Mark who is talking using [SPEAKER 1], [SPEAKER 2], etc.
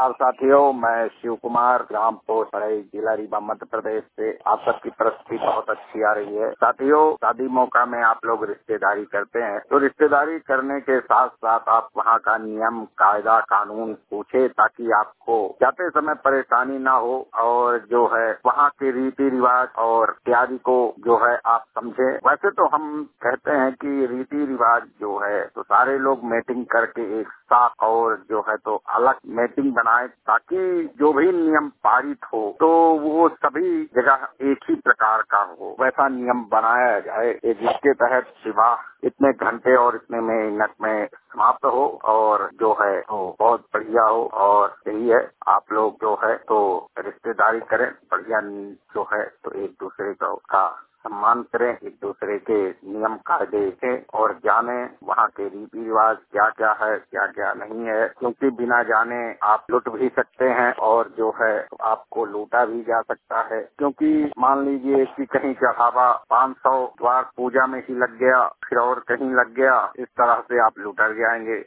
[SPEAKER 1] नमस्कार साथियों, मैं शिव कुमार, ग्राम पोस्ट बड़ई, जिला रीवा, मध्य प्रदेश से। आप सबकी प्रस्तुति बहुत अच्छी आ रही है। साथियों, शादी मौका में आप लोग रिश्तेदारी करते हैं, तो रिश्तेदारी करने के साथ साथ आप वहाँ का नियम, कायदा, कानून पूछे, ताकि आपको जाते समय परेशानी ना हो, और जो है वहाँ के रीति रिवाज और इत्यादि को जो है आप समझे। वैसे तो हम कहते हैं कि रीति रिवाज जो है तो सारे लोग मीटिंग करके एक साथ और जो है तो अलग मीटिंग बनाए, ताकि जो भी नियम पारित हो तो वो सभी जगह एक ही प्रकार का हो, वैसा नियम बनाया जाए जिसके तहत विवाह इतने घंटे और इतने मिनट में समाप्त हो, और जो है तो बहुत बढ़िया हो। और यही है, आप लोग जो है तो रिश्तेदारी करें, बढ़िया जो है तो एक दूसरे का सम्मान करें, एक दूसरे के नियम कायदे देखें और जाने वहाँ के रीति रिवाज क्या क्या है, क्या क्या नहीं है, क्योंकि बिना जाने आप लूट भी सकते हैं और जो है आपको लूटा भी जा सकता है। क्योंकि मान लीजिए कि कहीं चढ़ावा 500 द्वार पूजा में ही लग गया, फिर और कहीं लग गया, इस तरह से आप लूट जाएंगे।